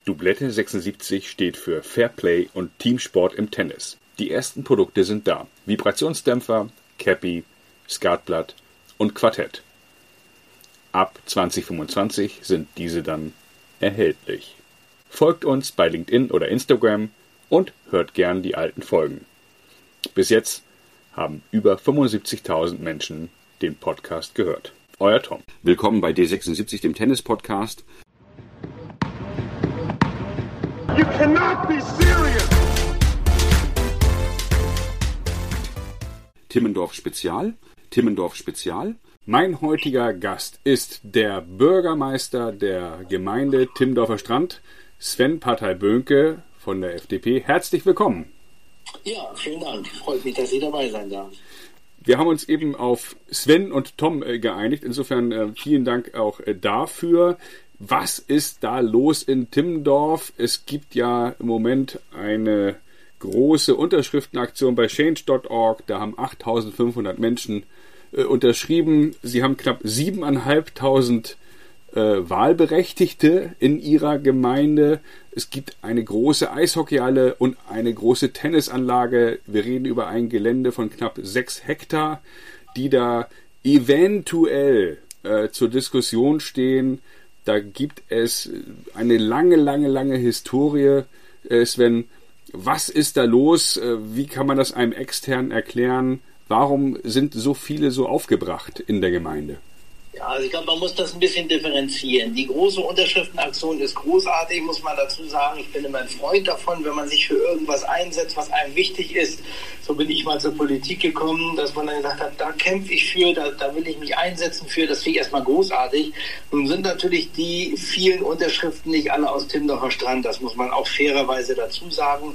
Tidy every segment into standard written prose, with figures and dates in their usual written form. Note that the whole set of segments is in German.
Doublette 76 steht für Fairplay und Teamsport im Tennis. Die ersten Produkte sind da. Vibrationsdämpfer, Cappy, Skatblatt und Quartett. Ab 2025 sind diese dann erhältlich. Folgt uns bei LinkedIn oder Instagram und hört gern die alten Folgen. Bis jetzt haben über 75.000 Menschen den Podcast gehört. Euer Tom. Willkommen bei D76, dem Tennis-Podcast. You cannot be serious. Timmendorf Spezial. Mein heutiger Gast ist der Bürgermeister der Gemeinde Timmendorfer Strand, Sven Partei-Böhnke von der FDP. Herzlich willkommen. Ja, vielen Dank. Freut mich, dass ich dabei sein darf. Wir haben uns eben auf Sven und Tom geeinigt. Insofern vielen Dank auch dafür. Was ist da los in Timmendorf? Es gibt ja im Moment eine große Unterschriftenaktion bei Change.org. Da haben 8.500 Menschen unterschrieben. Sie haben knapp 7.500 Wahlberechtigte in ihrer Gemeinde. Es gibt eine große Eishockeyhalle und eine große Tennisanlage. Wir reden über ein Gelände von knapp 6 Hektar, die da eventuell zur Diskussion stehen. Da gibt es eine lange Historie. Sven, was ist da los? Wie kann man das einem Externen erklären? Warum sind so viele so aufgebracht in der Gemeinde? Ja, also ich glaube, man muss das ein bisschen differenzieren. Die große Unterschriftenaktion ist großartig, muss man dazu sagen. Ich bin immer ein Freund davon, wenn man sich für irgendwas einsetzt, was einem wichtig ist. So bin ich mal zur Politik gekommen, dass man dann gesagt hat, da kämpfe ich für, da will ich mich einsetzen für. Das finde ich erstmal großartig. Nun sind natürlich die vielen Unterschriften nicht alle aus Timmendorfer Strand. Das muss man auch fairerweise dazu sagen.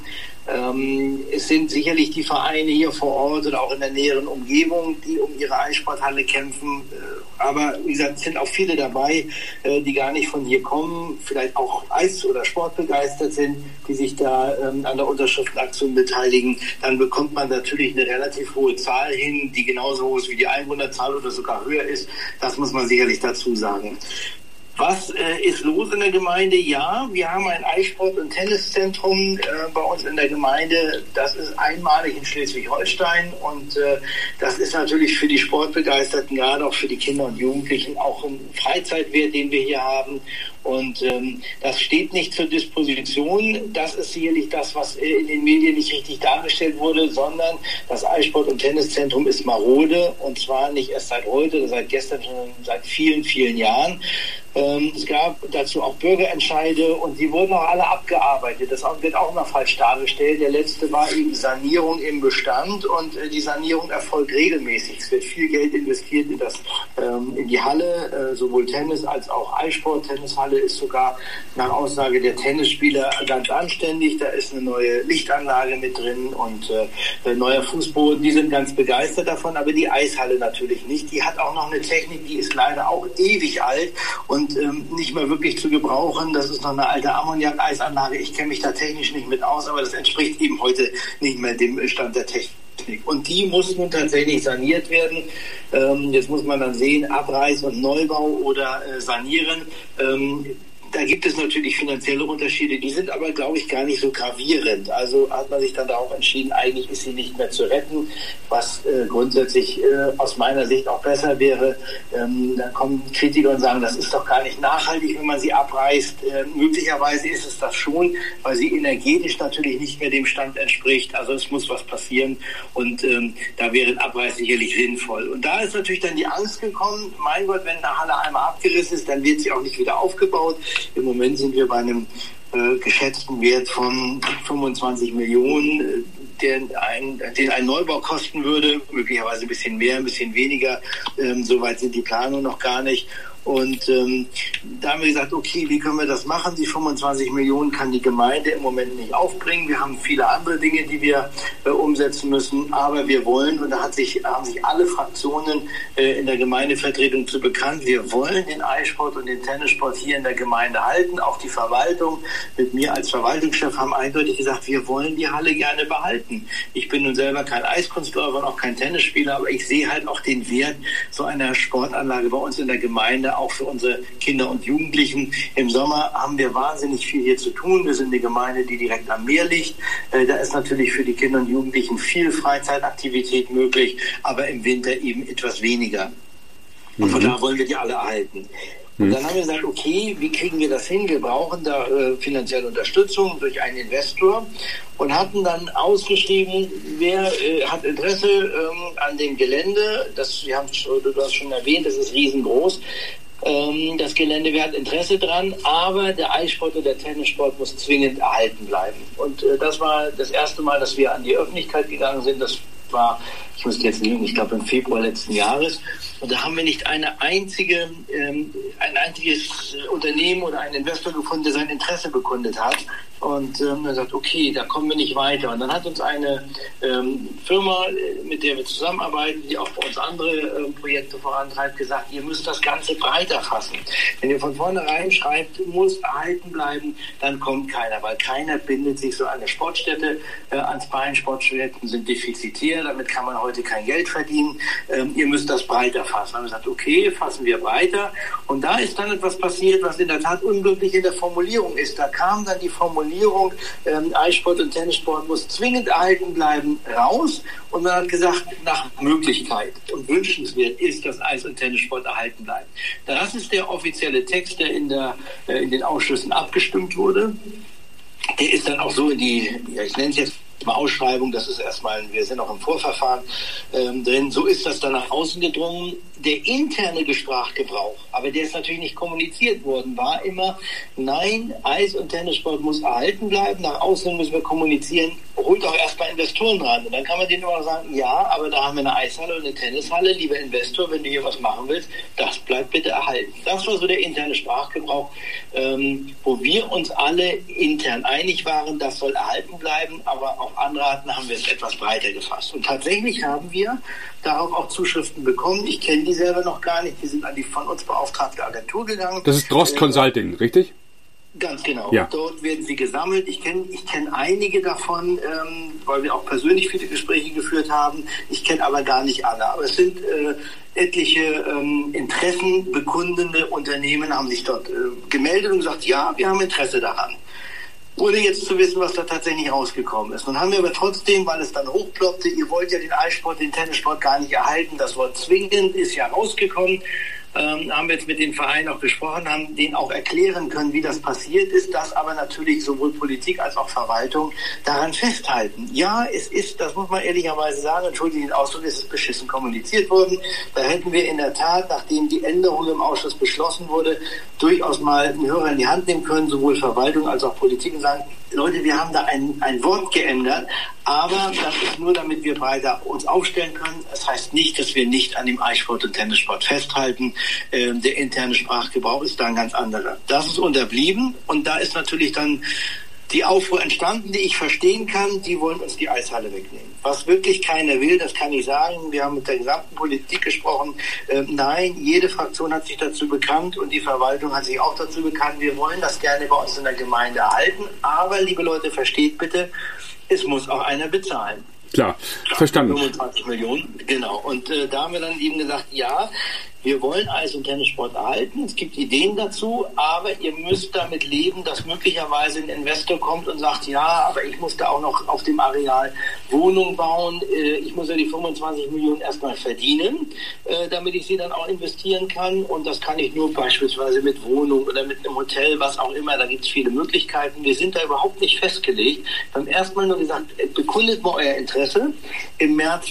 Es sind sicherlich die Vereine hier vor Ort oder auch in der näheren Umgebung, die um ihre Eissporthalle kämpfen. Aber wie gesagt, es sind auch viele dabei, die gar nicht von hier kommen, vielleicht auch Eis- oder Sportbegeistert sind, die sich da an der Unterschriftenaktion beteiligen. Dann bekommt man natürlich eine relativ hohe Zahl hin, die genauso hoch ist wie die Einwohnerzahl oder sogar höher ist. Das muss man sicherlich dazu sagen. Was ist los in der Gemeinde? Ja, wir haben ein Eissport- und Tenniszentrum bei uns in der Gemeinde. Das ist einmalig in Schleswig-Holstein und das ist natürlich für die Sportbegeisterten, gerade auch für die Kinder und Jugendlichen, auch ein Freizeitwert, den wir hier haben. Und das steht nicht zur Disposition. Das ist sicherlich das, was in den Medien nicht richtig dargestellt wurde, sondern das Eissport- und Tenniszentrum ist marode und zwar nicht erst seit heute oder seit gestern, sondern seit vielen Jahren. Es gab dazu auch Bürgerentscheide und die wurden auch alle abgearbeitet. Das wird auch noch falsch dargestellt. Der letzte war eben Sanierung im Bestand und die Sanierung erfolgt regelmäßig. Es wird viel Geld investiert in die Halle, sowohl Tennis als auch Eissport. Tennishalle ist sogar nach Aussage der Tennisspieler ganz anständig. Da ist eine neue Lichtanlage mit drin und ein neuer Fußboden. Die sind ganz begeistert davon, aber die Eishalle natürlich nicht. Die hat auch noch eine Technik, die ist leider auch ewig alt und nicht mehr wirklich zu gebrauchen. Das ist noch eine alte Ammoniak-Eisanlage. Ich kenne mich da technisch nicht mit aus, aber das entspricht eben heute nicht mehr dem Stand der Technik. Und die muss nun tatsächlich saniert werden. Jetzt muss man dann sehen, Abreiß und Neubau oder sanieren. Da gibt es natürlich finanzielle Unterschiede, die sind aber, glaube ich, gar nicht so gravierend. Also hat man sich dann darauf entschieden, eigentlich ist sie nicht mehr zu retten, was grundsätzlich aus meiner Sicht auch besser wäre. Dann kommen Kritiker und sagen, das ist doch gar nicht nachhaltig, wenn man sie abreißt. Möglicherweise ist es das schon, weil sie energetisch natürlich nicht mehr dem Stand entspricht. Also es muss was passieren und da wäre ein Abreiß sicherlich sinnvoll. Und da ist natürlich dann die Angst gekommen, mein Gott, wenn eine Halle einmal abgerissen ist, dann wird sie auch nicht wieder aufgebaut. Im Moment sind wir bei einem geschätzten Wert von 25 Millionen, den ein Neubau kosten würde, möglicherweise ein bisschen mehr, ein bisschen weniger. Soweit sind die Planungen noch gar nicht. Und da haben wir gesagt, okay, wie können wir das machen? Die 25 Millionen kann die Gemeinde im Moment nicht aufbringen. Wir haben viele andere Dinge, die wir umsetzen müssen. Aber wir wollen, und da haben sich alle Fraktionen in der Gemeindevertretung zu bekannt, wir wollen den Eissport und den Tennissport hier in der Gemeinde halten. Auch die Verwaltung mit mir als Verwaltungschef haben eindeutig gesagt, wir wollen die Halle gerne behalten. Ich bin nun selber kein Eiskunstläufer und auch kein Tennisspieler, aber ich sehe halt auch den Wert so einer Sportanlage bei uns in der Gemeinde gerne auch für unsere Kinder und Jugendlichen. Im Sommer haben wir wahnsinnig viel hier zu tun. Wir sind eine Gemeinde, die direkt am Meer liegt. Da ist natürlich für die Kinder und Jugendlichen viel Freizeitaktivität möglich, aber im Winter eben etwas weniger. Und von da wollen wir die alle erhalten. Und dann haben wir gesagt, okay, wie kriegen wir das hin? Wir brauchen da finanzielle Unterstützung durch einen Investor und hatten dann ausgeschrieben, wer hat Interesse an dem Gelände. Du hast schon erwähnt, das ist riesengroß. Das Gelände, wer hat Interesse dran, aber der Eissport und der Tennissport muss zwingend erhalten bleiben. Und das war das erste Mal, dass wir an die Öffentlichkeit gegangen sind. Das war, ich muss jetzt lügen, ich glaube im Februar letzten Jahres. Und da haben wir nicht ein einziges Unternehmen oder einen Investor gefunden, der sein Interesse bekundet hat. Und dann sagt, okay, da kommen wir nicht weiter. Und dann hat uns eine Firma, mit der wir zusammenarbeiten, die auch bei uns andere Projekte vorantreibt, gesagt, ihr müsst das Ganze breiter fassen. Wenn ihr von vornherein schreibt, muss erhalten bleiben, dann kommt keiner, weil keiner bindet sich so eine Sportstätte ans Bein. Sportstätten sind defizitär, damit kann man heute kein Geld verdienen. Ihr müsst das breiter fassen. Dann haben wir gesagt, okay, fassen wir breiter. Und da ist dann etwas passiert, was in der Tat unglücklich in der Formulierung ist. Da kam dann die Formulierung, Eissport und Tennissport muss zwingend erhalten bleiben, raus. Und man hat gesagt, nach Möglichkeit und wünschenswert ist, dass Eis- und Tennissport erhalten bleiben. Das ist der offizielle Text, der in den Ausschüssen abgestimmt wurde. Der ist dann auch so in die, ich nenne es jetzt mal Ausschreibung, das ist erstmal, wir sind auch im Vorverfahren drin, so ist das dann nach außen gedrungen. Der interne Sprachgebrauch, aber der ist natürlich nicht kommuniziert worden, war immer, nein, Eis- und Tennissport muss erhalten bleiben, nach außen müssen wir kommunizieren, holt auch erstmal Investoren ran. Und dann kann man denen immer sagen, ja, aber da haben wir eine Eishalle und eine Tennishalle, lieber Investor, wenn du hier was machen willst, das bleibt bitte erhalten. Das war so der interne Sprachgebrauch, wo wir uns alle intern einig waren, das soll erhalten bleiben, aber auf Anraten haben wir es etwas breiter gefasst. Und tatsächlich haben wir darauf auch Zuschriften bekommen. Ich kenne die selber noch gar nicht. Die sind an die von uns beauftragte Agentur gegangen. Das ist Drost Consulting, richtig? Ganz genau. Ja. Dort werden sie gesammelt. Ich kenn einige davon, weil wir auch persönlich viele Gespräche geführt haben. Ich kenne aber gar nicht alle. Aber es sind etliche interessenbekundende Unternehmen haben sich dort gemeldet und gesagt, ja, wir haben Interesse daran. Ohne jetzt zu wissen, was da tatsächlich rausgekommen ist. Nun haben wir aber trotzdem, weil es dann hochploppte, ihr wollt ja den Eissport, den Tennissport gar nicht erhalten. Das Wort zwingend ist ja rausgekommen. Haben wir jetzt mit den Vereinen auch besprochen, haben denen auch erklären können, wie das passiert ist, dass aber natürlich sowohl Politik als auch Verwaltung daran festhalten. Ja, es ist, das muss man ehrlicherweise sagen, entschuldige den Ausdruck, es ist beschissen kommuniziert worden. Da hätten wir in der Tat, nachdem die Änderung im Ausschuss beschlossen wurde, durchaus mal einen Hörer in die Hand nehmen können, sowohl Verwaltung als auch Politik, und sagen, Leute, wir haben da ein Wort geändert, aber das ist nur, damit wir breiter uns aufstellen können. Das heißt nicht, dass wir nicht an dem Eissport und Tennissport festhalten. Der interne Sprachgebrauch ist da ein ganz anderer. Das ist unterblieben und da ist natürlich dann die Aufruhr entstanden, die ich verstehen kann, die wollen uns die Eishalle wegnehmen. Was wirklich keiner will, das kann ich sagen. Wir haben mit der gesamten Politik gesprochen. Nein, jede Fraktion hat sich dazu bekannt und die Verwaltung hat sich auch dazu bekannt. Wir wollen das gerne bei uns in der Gemeinde erhalten. Aber, liebe Leute, versteht bitte, es muss auch einer bezahlen. Klar, verstanden. 25 Millionen, genau. Und da haben wir dann eben gesagt, ja, wir wollen Eis- und Tennissport erhalten. Es gibt Ideen dazu, aber ihr müsst damit leben, dass möglicherweise ein Investor kommt und sagt, ja, aber ich muss da auch noch auf dem Areal Wohnungen bauen. Ich muss ja die 25 Millionen erstmal verdienen, damit ich sie dann auch investieren kann. Und das kann ich nur beispielsweise mit Wohnung oder mit einem Hotel, was auch immer. Da gibt es viele Möglichkeiten. Wir sind da überhaupt nicht festgelegt. Wir haben erstmal nur gesagt, bekundet mal euer Interesse. Im März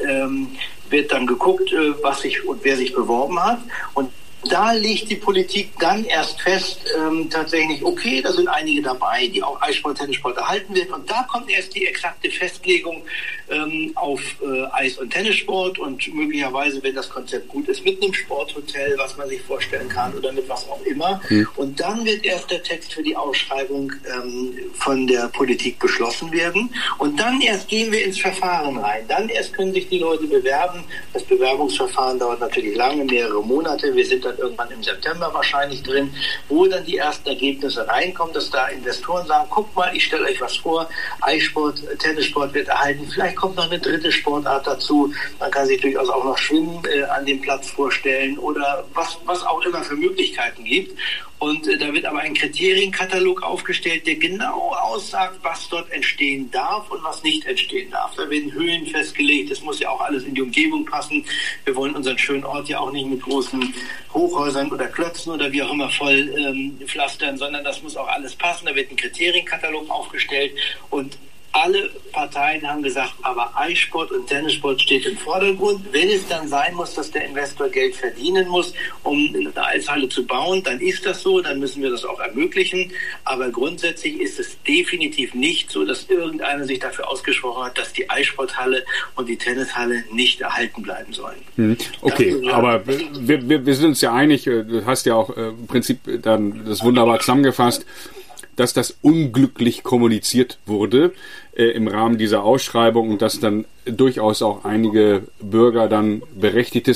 wird dann geguckt, was sich und wer sich beworben hat. Und da legt die Politik dann erst fest, tatsächlich, okay, da sind einige dabei, die auch Eissport, Tennissport erhalten wird. Und da kommt erst die exakte Festlegung auf Eis- und Tennissport und möglicherweise, wenn das Konzept gut ist, mit einem Sporthotel, was man sich vorstellen kann oder mit was auch immer. Und dann wird erst der Text für die Ausschreibung von der Politik beschlossen werden. Und dann erst gehen wir ins Verfahren rein. Dann erst können sich die Leute bewerben. Das Bewerbungsverfahren dauert natürlich lange, mehrere Monate. Wir sind dann dann irgendwann im September wahrscheinlich drin, wo dann die ersten Ergebnisse reinkommen, dass da Investoren sagen, guck mal, ich stelle euch was vor, Eissport, Tennissport wird erhalten, vielleicht kommt noch eine dritte Sportart dazu, man kann sich durchaus auch noch Schwimmen an dem Platz vorstellen oder was auch immer für Möglichkeiten gibt. Und da wird aber ein Kriterienkatalog aufgestellt, der genau aussagt, was dort entstehen darf und was nicht entstehen darf. Da werden Höhen festgelegt, das muss ja auch alles in die Umgebung passen. Wir wollen unseren schönen Ort ja auch nicht mit großen Hochhäusern oder Klötzen oder wie auch immer voll pflastern, sondern das muss auch alles passen. Da wird ein Kriterienkatalog aufgestellt und alle Parteien haben gesagt, aber Eissport und Tennissport steht im Vordergrund. Wenn es dann sein muss, dass der Investor Geld verdienen muss, um eine Eishalle zu bauen, dann ist das so, dann müssen wir das auch ermöglichen. Aber grundsätzlich ist es definitiv nicht so, dass irgendeiner sich dafür ausgesprochen hat, dass die Eissporthalle und die Tennishalle nicht erhalten bleiben sollen. Okay, aber wir sind uns ja einig, du hast ja auch im Prinzip dann das wunderbar zusammengefasst, dass das unglücklich kommuniziert wurde im Rahmen dieser Ausschreibung und dass dann durchaus auch einige Bürger dann berechtigte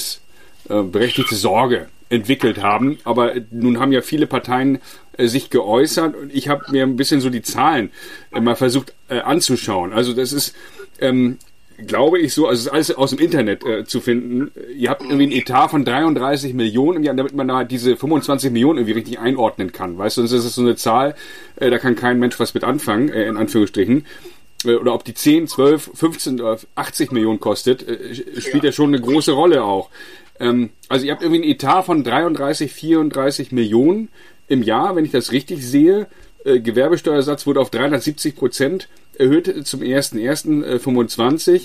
Sorge entwickelt haben. Aber nun haben ja viele Parteien sich geäußert und ich habe mir ein bisschen so die Zahlen mal versucht anzuschauen. Also das ist, glaube ich so, also es ist alles aus dem Internet zu finden. Ihr habt irgendwie einen Etat von 33 Millionen im Jahr, damit man da diese 25 Millionen irgendwie richtig einordnen kann. Weißt du, das ist so eine Zahl, da kann kein Mensch was mit anfangen, in Anführungsstrichen. Oder ob die 10, 12, 15 oder 80 Millionen kostet, spielt ja schon eine große Rolle auch. Also ihr habt irgendwie einen Etat von 33, 34 Millionen im Jahr, wenn ich das richtig sehe. Gewerbesteuersatz wurde auf 370% erhöht zum 1.1.25.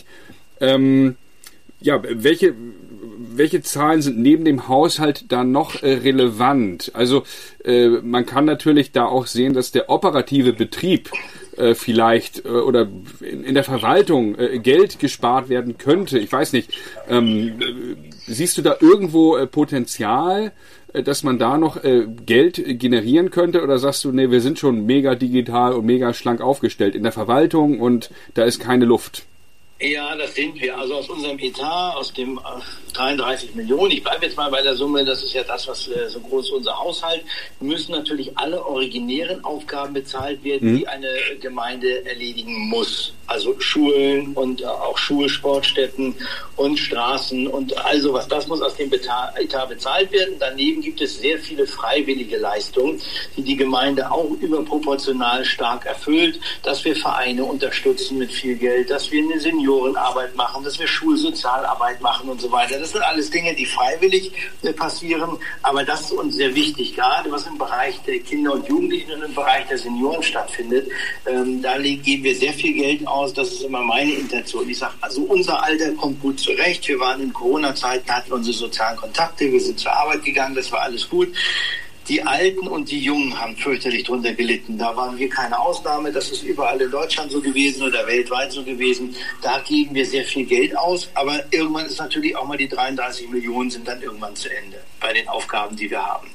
Ja, welche Zahlen sind neben dem Haushalt da noch relevant? Also man kann natürlich da auch sehen, dass der operative Betrieb vielleicht oder in der Verwaltung Geld gespart werden könnte. Ich weiß nicht. Siehst du da irgendwo Potenzial, dass man da noch Geld generieren könnte? Oder sagst du, nee, wir sind schon mega digital und mega schlank aufgestellt in der Verwaltung und da ist keine Luft? Ja, das sind wir. Also aus unserem Etat, aus dem 33 Millionen, ich bleibe jetzt mal bei der Summe, das ist ja das, was so groß ist unser Haushalt, müssen natürlich alle originären Aufgaben bezahlt werden, die eine Gemeinde erledigen muss. Also Schulen und auch Schulsportstätten und Straßen und all sowas. Das muss aus dem Etat bezahlt werden. Daneben gibt es sehr viele freiwillige Leistungen, die die Gemeinde auch überproportional stark erfüllt, dass wir Vereine unterstützen mit viel Geld, dass wir eine Seniorenarbeit machen, dass wir Schulsozialarbeit machen und so weiter. Das sind alles Dinge, die freiwillig passieren, aber das ist uns sehr wichtig, gerade was im Bereich der Kinder und Jugendlichen und im Bereich der Senioren stattfindet. Da geben wir sehr viel Geld aus, das ist immer meine Intention. Ich sage, also unser Alter kommt gut zurecht, wir waren in Corona-Zeiten, hatten unsere sozialen Kontakte, wir sind zur Arbeit gegangen, das war alles gut. Die Alten und die Jungen haben fürchterlich drunter gelitten. Da waren wir keine Ausnahme. Das ist überall in Deutschland so gewesen oder weltweit so gewesen. Da geben wir sehr viel Geld aus. Aber irgendwann ist natürlich auch mal die 33 Millionen sind dann irgendwann zu Ende bei den Aufgaben, die wir haben.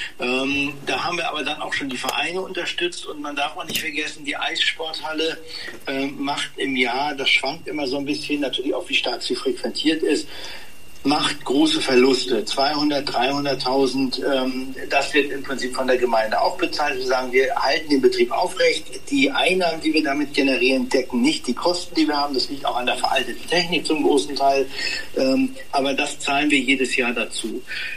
Da haben wir aber dann auch schon die Vereine unterstützt. Und man darf auch nicht vergessen, die Eissporthalle macht im Jahr, das schwankt immer so ein bisschen, natürlich auch wie stark sie frequentiert ist, macht große Verluste, 200.000, 300.000, das wird im Prinzip von der Gemeinde auch bezahlt. Wir sagen, wir halten den Betrieb aufrecht. Die Einnahmen, die wir damit generieren, decken nicht die Kosten, die wir haben. Das liegt auch an der veralteten Technik zum großen Teil. Aber das zahlen wir jedes Jahr dazu.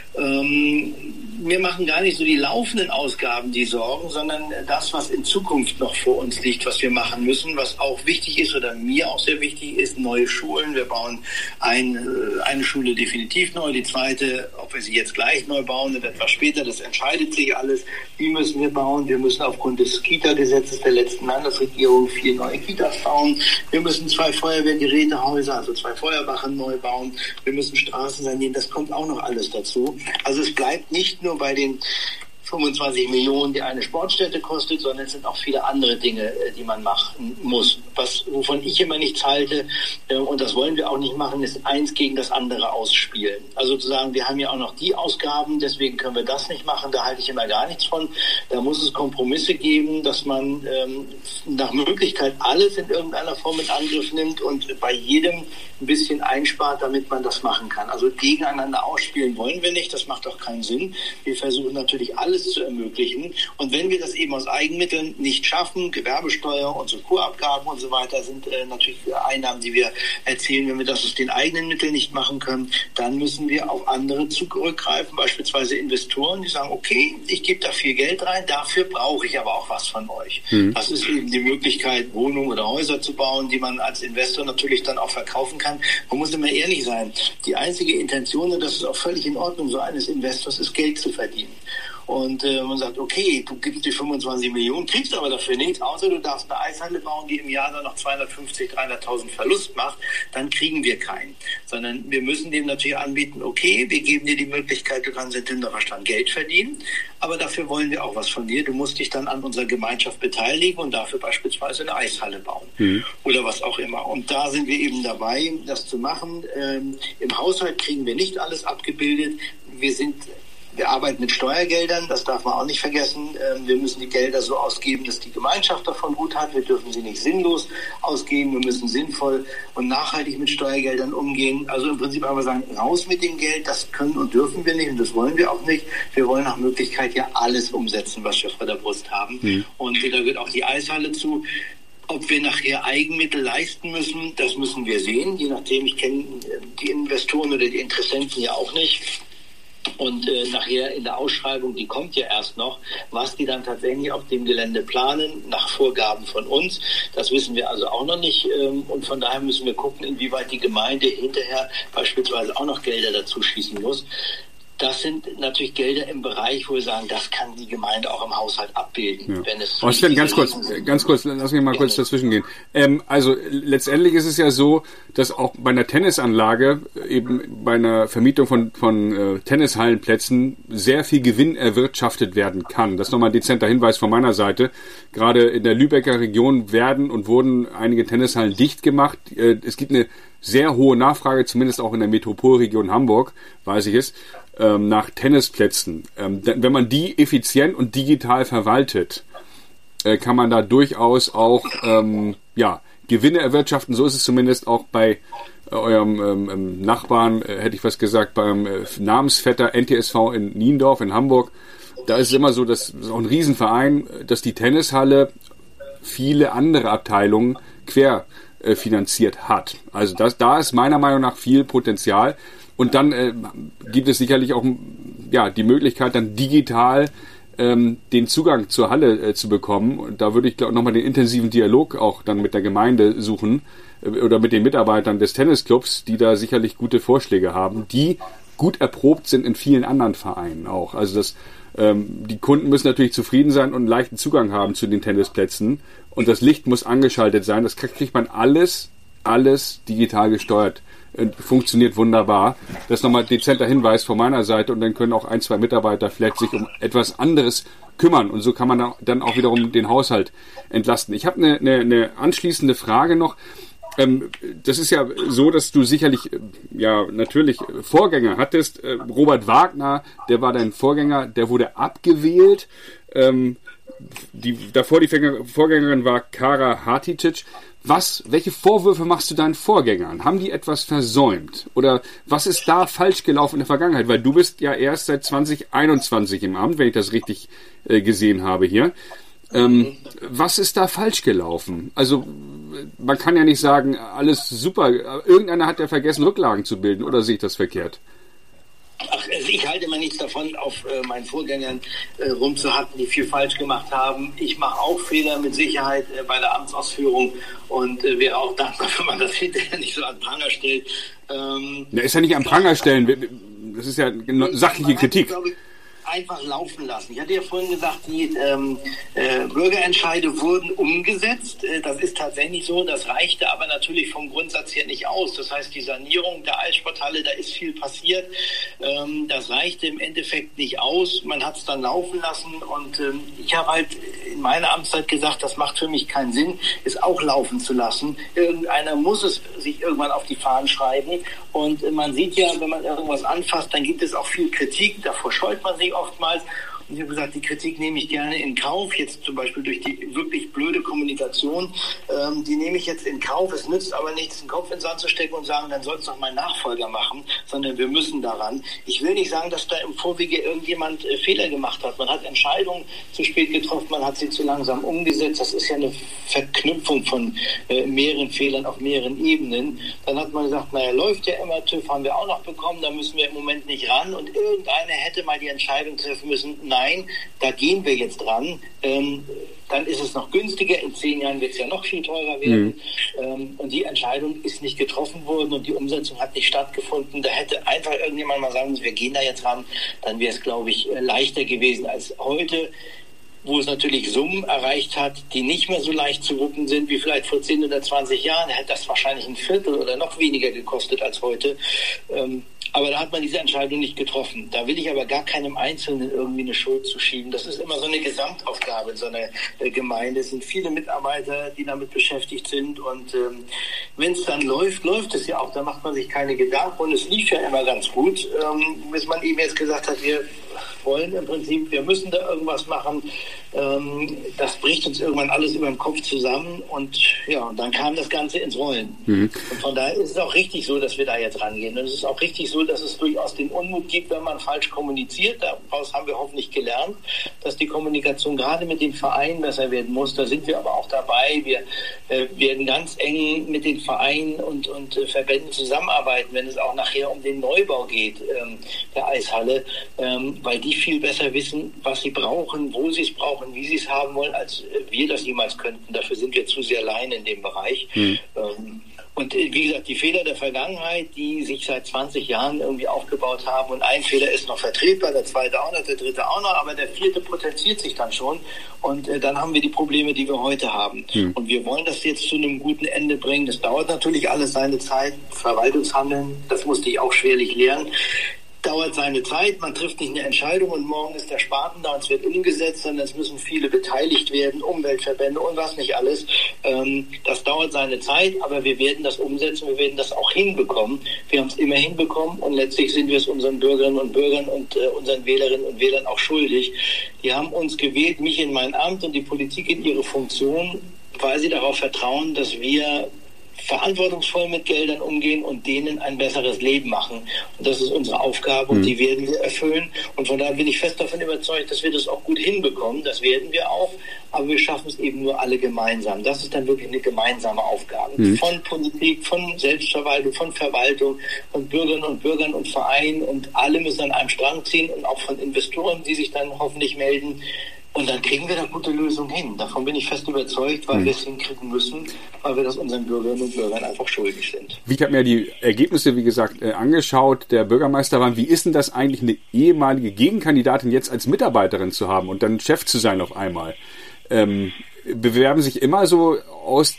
Wir machen gar nicht so die laufenden Ausgaben, die Sorgen, sondern das, was in Zukunft noch vor uns liegt, was wir machen müssen, was auch wichtig ist oder mir auch sehr wichtig ist, neue Schulen. Wir bauen eine Schule definitiv neu, die zweite, ob wir sie jetzt gleich neu bauen oder etwas später, das entscheidet sich alles. Die müssen wir bauen. Wir müssen aufgrund des Kita-Gesetzes der letzten Landesregierung 4 neue Kitas bauen. Wir müssen 2 Feuerwehrgerätehäuser, also 2 Feuerwachen neu bauen. Wir müssen Straßen sanieren. Das kommt auch noch alles dazu. Also es bleibt nicht nur bei den 25 Millionen, die eine Sportstätte kostet, sondern es sind auch viele andere Dinge, die man machen muss. Wovon ich immer nichts halte, und das wollen wir auch nicht machen, ist eins gegen das andere ausspielen. Also zu sagen, wir haben ja auch noch die Ausgaben, deswegen können wir das nicht machen, da halte ich immer gar nichts von. Da muss es Kompromisse geben, dass man nach Möglichkeit alles in irgendeiner Form in Angriff nimmt und bei jedem ein bisschen einspart, damit man das machen kann. Also gegeneinander ausspielen wollen wir nicht, das macht auch keinen Sinn. Wir versuchen natürlich alles zu ermöglichen, und wenn wir das eben aus Eigenmitteln nicht schaffen, Gewerbesteuer und so Kurabgaben und so weiter sind natürlich Einnahmen, die wir erzielen. Wenn wir das aus den eigenen Mitteln nicht machen können, dann müssen wir auf andere zurückgreifen, beispielsweise Investoren, die sagen, okay, ich gebe da viel Geld rein, dafür brauche ich aber auch was von euch. Das ist eben die Möglichkeit, Wohnungen oder Häuser zu bauen, die man als Investor natürlich dann auch verkaufen kann. Man muss immer ehrlich sein, die einzige Intention, und das ist auch völlig in Ordnung, so eines Investors ist, Geld zu verdienen. Und man sagt, okay, du gibst dir 25 Millionen, kriegst aber dafür nichts, außer du darfst eine Eishalle bauen, die im Jahr dann noch 250.000, 300.000 Verlust macht, dann kriegen wir keinen. Sondern wir müssen dem natürlich anbieten, okay, wir geben dir die Möglichkeit, du kannst in Tinderverstand Geld verdienen, aber dafür wollen wir auch was von dir. Du musst dich dann an unserer Gemeinschaft beteiligen und dafür beispielsweise eine Eishalle bauen oder was auch immer. Und da sind wir eben dabei, das zu machen. Im Haushalt kriegen wir nicht alles abgebildet. Wir arbeiten mit Steuergeldern, das darf man auch nicht vergessen. Wir müssen die Gelder so ausgeben, dass die Gemeinschaft davon gut hat. Wir dürfen sie nicht sinnlos ausgeben. Wir müssen sinnvoll und nachhaltig mit Steuergeldern umgehen. Also im Prinzip haben wir sagen, raus mit dem Geld, das können und dürfen wir nicht und das wollen wir auch nicht. Wir wollen nach Möglichkeit ja alles umsetzen, was wir vor der Brust haben. Und da gehört auch die Eishalle zu. Ob wir nachher Eigenmittel leisten müssen, das müssen wir sehen. Je nachdem, ich kenne die Investoren oder die Interessenten ja auch nicht. Und nachher in der Ausschreibung, die kommt ja erst noch, was die dann tatsächlich auf dem Gelände planen, nach Vorgaben von uns, das wissen wir also auch noch nicht. Und von daher müssen wir gucken, inwieweit die Gemeinde hinterher beispielsweise auch noch Gelder dazu schießen muss. Das sind natürlich Gelder im Bereich, wo wir sagen, das kann die Gemeinde auch im Haushalt abbilden. Ja. Wenn es Sven, ganz kurz, lass mich mal kurz dazwischen gehen. Also letztendlich ist es ja so, dass auch bei einer Tennisanlage, eben bei einer Vermietung von Tennishallenplätzen, sehr viel Gewinn erwirtschaftet werden kann. Das ist nochmal ein dezenter Hinweis von meiner Seite. Gerade in der Lübecker Region wurden einige Tennishallen dicht gemacht. Es gibt eine sehr hohe Nachfrage, zumindest auch in der Metropolregion Hamburg, weiß ich es, nach Tennisplätzen. Wenn man die effizient und digital verwaltet, kann man da durchaus auch Gewinne erwirtschaften. So ist es zumindest auch bei eurem Nachbarn, hätte ich fast gesagt, beim Namensvetter NTSV in Niendorf in Hamburg. Da ist es immer so, das ist auch ein Riesenverein, dass die Tennishalle viele andere Abteilungen finanziert hat. Also da ist meiner Meinung nach viel Potenzial. Und dann gibt es sicherlich auch die Möglichkeit, dann digital den Zugang zur Halle zu bekommen. Und da würde ich nochmal den intensiven Dialog auch dann mit der Gemeinde suchen oder mit den Mitarbeitern des Tennisclubs, die da sicherlich gute Vorschläge haben, die gut erprobt sind in vielen anderen Vereinen auch. Also die Kunden müssen natürlich zufrieden sein und einen leichten Zugang haben zu den Tennisplätzen. Und das Licht muss angeschaltet sein. Das kriegt man alles digital gesteuert. Funktioniert wunderbar. Das ist nochmal ein dezenter Hinweis von meiner Seite. Und dann können auch 1, 2 Mitarbeiter vielleicht sich um etwas anderes kümmern. Und so kann man dann auch wiederum den Haushalt entlasten. Ich habe eine anschließende Frage noch. Das ist ja so, dass du sicherlich natürlich Vorgänger hattest. Robert Wagner, der war dein Vorgänger, der wurde abgewählt. Die Vorgängerin war Kara Haticic. Welche Vorwürfe machst du deinen Vorgängern? Haben die etwas versäumt? Oder was ist da falsch gelaufen in der Vergangenheit? Weil du bist ja erst seit 2021 im Amt, wenn ich das richtig gesehen habe hier. Was ist da falsch gelaufen? Also man kann ja nicht sagen, alles super. Irgendeiner hat ja vergessen, Rücklagen zu bilden. Oder sehe ich das verkehrt? Also ich halte immer nichts davon, auf meinen Vorgängern rumzuhacken, die viel falsch gemacht haben. Ich mache auch Fehler mit Sicherheit bei der Amtsausführung und wäre auch dankbar, wenn man das hinterher nicht so an Pranger stellt. Ist ja nicht an Pranger stellen. Das ist ja sachliche Kritik. einfach laufen lassen. Ich hatte ja vorhin gesagt, die Bürgerentscheide wurden umgesetzt. Das ist tatsächlich so. Das reichte aber natürlich vom Grundsatz her nicht aus. Das heißt, die Sanierung der Eissporthalle, da ist viel passiert. Das reichte im Endeffekt nicht aus. Man hat es dann laufen lassen. Und ich habe halt in meiner Amtszeit gesagt, das macht für mich keinen Sinn, es auch laufen zu lassen. Irgendeiner muss es sich irgendwann auf die Fahnen schreiben. Und man sieht ja, wenn man irgendwas anfasst, dann gibt es auch viel Kritik. Davor scheut man sich oftmals. Und ich habe gesagt, die Kritik nehme ich gerne in Kauf, jetzt zum Beispiel durch die wirklich blöde Kommunikation, die nehme ich jetzt in Kauf. Es nützt aber nichts, den Kopf in den Sand zu stecken und sagen, dann soll es doch mein Nachfolger machen, sondern wir müssen daran. Ich will nicht sagen, dass da im Vorwege irgendjemand Fehler gemacht hat. Man hat Entscheidungen zu spät getroffen, man hat sie zu langsam umgesetzt. Das ist ja eine Verknüpfung von mehreren Fehlern auf mehreren Ebenen. Dann hat man gesagt, naja, läuft ja immer, TÜV haben wir auch noch bekommen, da müssen wir im Moment nicht ran. Und irgendeiner hätte mal die Entscheidung treffen müssen, nein, da gehen wir jetzt dran. Dann ist es noch günstiger. In 10 Jahren wird es ja noch viel teurer werden. Und die Entscheidung ist nicht getroffen worden und die Umsetzung hat nicht stattgefunden. Da hätte einfach irgendjemand mal sagen müssen, wir gehen da jetzt ran. Dann wäre es, glaube ich, leichter gewesen als heute, wo es natürlich Summen erreicht hat, die nicht mehr so leicht zu wuppen sind wie vielleicht vor 10 oder 20 Jahren. Da hätte das wahrscheinlich ein Viertel oder noch weniger gekostet als heute. Aber da hat man diese Entscheidung nicht getroffen. Da will ich aber gar keinem Einzelnen irgendwie eine Schuld zuschieben. Das ist immer so eine Gesamtaufgabe in so einer Gemeinde. Es sind viele Mitarbeiter, die damit beschäftigt sind. Und wenn es dann läuft, läuft es ja auch. Da macht man sich keine Gedanken. Und es lief ja immer ganz gut, bis man eben jetzt gesagt hat, wir wollen im Prinzip, wir müssen da irgendwas machen. Das bricht uns irgendwann alles über den Kopf zusammen. Und ja, und dann kam das Ganze ins Rollen. Und von daher ist es auch richtig so, dass wir da jetzt rangehen. Und es ist auch richtig so, dass es durchaus den Unmut gibt, wenn man falsch kommuniziert. Daraus haben wir hoffentlich gelernt, dass die Kommunikation gerade mit den Vereinen besser werden muss. Da sind wir aber auch dabei. Wir werden ganz eng mit den Vereinen und Verbänden zusammenarbeiten, wenn es auch nachher um den Neubau geht, der Eishalle, weil die viel besser wissen, was sie brauchen, wo sie es brauchen, wie sie es haben wollen, als wir das jemals könnten. Dafür sind wir zu sehr allein in dem Bereich. Und wie gesagt, die Fehler der Vergangenheit, die sich seit 20 Jahren irgendwie aufgebaut haben, und ein Fehler ist noch vertretbar, der zweite auch noch, der dritte auch noch, aber der vierte potenziert sich dann schon, und dann haben wir die Probleme, die wir heute haben. Und wir wollen das jetzt zu einem guten Ende bringen. Das dauert natürlich alles seine Zeit. Verwaltungshandeln, das musste ich auch schwerlich lernen, dauert seine Zeit, man trifft nicht eine Entscheidung und morgen ist der Spaten da und es wird umgesetzt, sondern es müssen viele beteiligt werden, Umweltverbände und was nicht alles. Das dauert seine Zeit, aber wir werden das umsetzen, wir werden das auch hinbekommen. Wir haben es immer hinbekommen und letztlich sind wir es unseren Bürgerinnen und Bürgern und unseren Wählerinnen und Wählern auch schuldig. Die haben uns gewählt, mich in mein Amt und die Politik in ihre Funktion, weil sie darauf vertrauen, dass wir verantwortungsvoll mit Geldern umgehen und denen ein besseres Leben machen. Und das ist unsere Aufgabe und die werden wir erfüllen. Und von daher bin ich fest davon überzeugt, dass wir das auch gut hinbekommen. Das werden wir auch. Aber wir schaffen es eben nur alle gemeinsam. Das ist dann wirklich eine gemeinsame Aufgabe. Von Politik, von Selbstverwaltung, von Verwaltung, von Bürgerinnen und Bürgern und Vereinen. Und alle müssen an einem Strang ziehen und auch von Investoren, die sich dann hoffentlich melden. Und dann kriegen wir da gute Lösungen hin. Davon bin ich fest überzeugt, weil wir es hinkriegen müssen, weil wir das unseren Bürgerinnen und Bürgern einfach schuldig sind. Ich habe mir die Ergebnisse, wie gesagt, angeschaut, der Bürgermeisterwahl. Wie ist denn das eigentlich, eine ehemalige Gegenkandidatin jetzt als Mitarbeiterin zu haben und dann Chef zu sein auf einmal? Bewerben sich immer so aus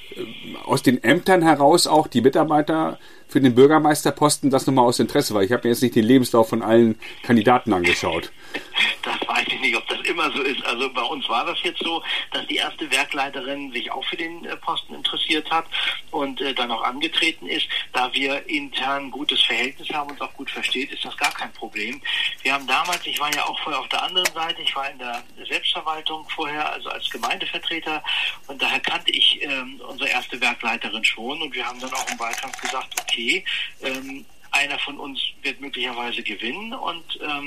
den Ämtern heraus auch die Mitarbeiter für den Bürgermeisterposten, das nochmal aus Interesse, weil ich habe mir jetzt nicht den Lebenslauf von allen Kandidaten angeschaut. Das weiß ich nicht, ob das immer so ist. Also bei uns war das jetzt so, dass die erste Werkleiterin sich auch für den Posten interessiert hat und dann auch angetreten ist. Da wir intern ein gutes Verhältnis haben und uns auch gut versteht, ist das gar kein Problem. Wir haben damals, ich war ja auch vorher auf der anderen Seite, ich war in der Selbstverwaltung vorher, also als Gemeindevertreter, und daher kannte ich unsere erste Werkleiterin schon, und wir haben dann auch im Wahlkampf gesagt, okay, einer von uns wird möglicherweise gewinnen, und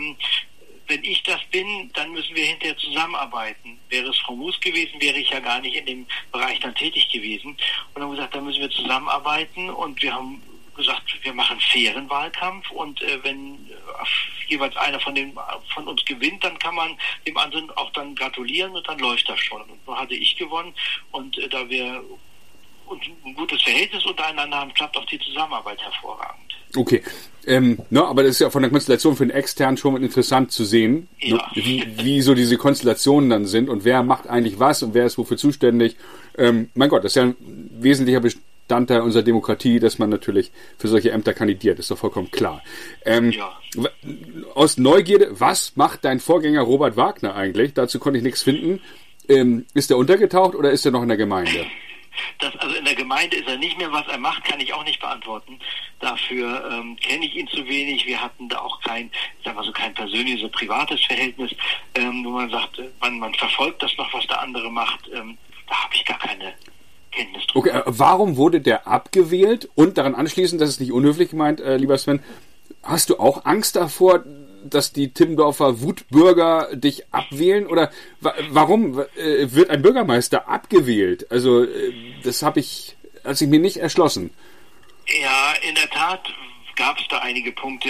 wenn ich das bin, dann müssen wir hinterher zusammenarbeiten. Wäre es Frau Mus gewesen, wäre ich ja gar nicht in dem Bereich dann tätig gewesen. Und dann haben wir gesagt, da müssen wir zusammenarbeiten, und wir haben gesagt, wir machen fairen Wahlkampf, und wenn jeweils einer von uns gewinnt, dann kann man dem anderen auch dann gratulieren, und dann läuft das schon. Und so hatte ich gewonnen, und da wir ein gutes Verhältnis untereinander haben, klappt auch die Zusammenarbeit hervorragend. Okay. Aber das ist ja von der Konstellation für den Externen schon interessant zu sehen, Ja. wie so diese Konstellationen dann sind und wer macht eigentlich was und wer ist wofür zuständig. Mein Gott, das ist ja ein wesentlicher Bestandteil unserer Demokratie, dass man natürlich für solche Ämter kandidiert, ist doch vollkommen klar. Ja. Aus Neugierde, was macht dein Vorgänger Robert Wagner eigentlich? Dazu konnte ich nichts finden. Ist er untergetaucht oder ist er noch in der Gemeinde? Also in der Gemeinde ist er nicht mehr. Was er macht, kann ich auch nicht beantworten. Dafür kenne ich ihn zu wenig. Wir hatten da auch kein persönliches, so privates Verhältnis, wo man sagt, man verfolgt das noch, was der andere macht. Da habe ich gar keine Kenntnis drüber. Okay, warum wurde der abgewählt? Und daran anschließend, das ist nicht unhöflich gemeint, lieber Sven, hast du auch Angst davor, dass die Timmendorfer Wutbürger dich abwählen? Oder warum wird ein Bürgermeister abgewählt? Also das hat sich mir nicht erschlossen. Ja, in der Tat gab es da einige Punkte,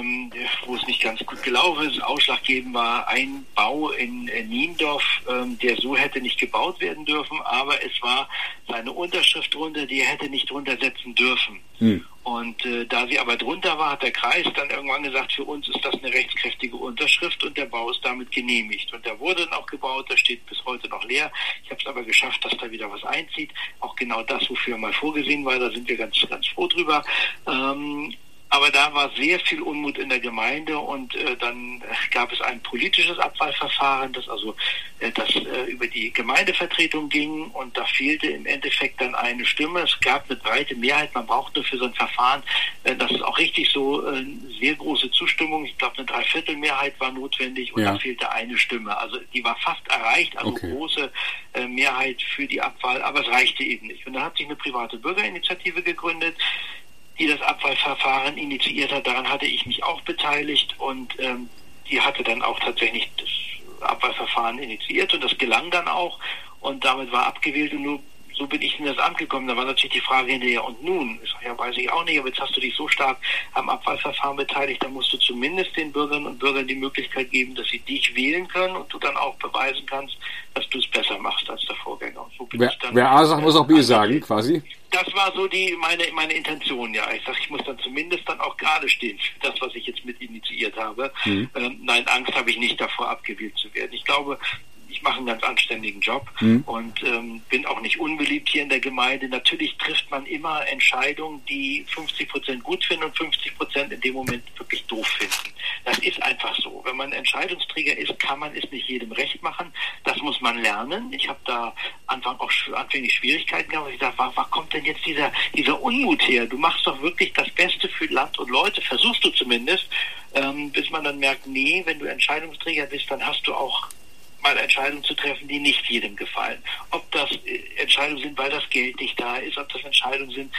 wo es nicht ganz gut gelaufen ist. Ausschlaggebend war ein Bau in Niendorf, der so hätte nicht gebaut werden dürfen, aber es war seine Unterschrift drunter, die er hätte nicht drunter setzen dürfen. Und da sie aber drunter war, hat der Kreis dann irgendwann gesagt, für uns ist das eine rechtskräftige Unterschrift und der Bau ist damit genehmigt. Und der wurde dann auch gebaut, das steht bis heute noch leer. Ich habe es aber geschafft, dass da wieder was einzieht. Auch genau das, wofür mal vorgesehen war, da sind wir ganz, ganz froh drüber. Aber da war sehr viel Unmut in der Gemeinde und dann gab es ein politisches Abwahlverfahren, das über die Gemeindevertretung ging und da fehlte im Endeffekt dann eine Stimme. Es gab eine breite Mehrheit, man braucht nur für so ein Verfahren, das ist auch richtig so, sehr große Zustimmung. Ich glaube, eine Dreiviertelmehrheit war notwendig und da fehlte eine Stimme. Also die war fast erreicht, also große Mehrheit für die Abwahl, aber es reichte eben nicht. Und da hat sich eine private Bürgerinitiative gegründet, die das Abwahlverfahren initiiert hat. Daran hatte ich mich auch beteiligt und die hatte dann auch tatsächlich das Abwahlverfahren initiiert und das gelang dann auch und damit war abgewählt und nur so bin ich in das Amt gekommen. Da war natürlich die Frage hinterher, und nun? Ich sage, ja, weiß ich auch nicht, aber jetzt hast du dich so stark am Abwahlverfahren beteiligt, dann musst du zumindest den Bürgerinnen und Bürgern die Möglichkeit geben, dass sie dich wählen können und du dann auch beweisen kannst, dass du es besser machst als der Vorgänger. So bin ich dann, wer A sagt, muss auch B sagen, quasi. Das war so meine Intention, ja. Ich sage, ich muss dann zumindest dann auch gerade stehen für das, was ich jetzt mit initiiert habe. Nein, Angst habe ich nicht davor, abgewählt zu werden. Ich glaube, ich mache einen ganz anständigen Job und bin auch nicht unbeliebt hier in der Gemeinde. Natürlich trifft man immer Entscheidungen, die 50% gut finden und 50% in dem Moment wirklich doof finden. Das ist einfach so. Wenn man Entscheidungsträger ist, kann man es nicht jedem recht machen. Das muss man lernen. Ich habe da anfänglich Schwierigkeiten gehabt. Ich dachte, wo kommt denn jetzt dieser Unmut her? Du machst doch wirklich das Beste für Land und Leute, versuchst du zumindest, bis man dann merkt, nee, wenn du Entscheidungsträger bist, dann hast du auch mal Entscheidungen zu treffen, die nicht jedem gefallen. Ob das Entscheidungen sind, weil das Geld nicht da ist, ob das Entscheidungen sind,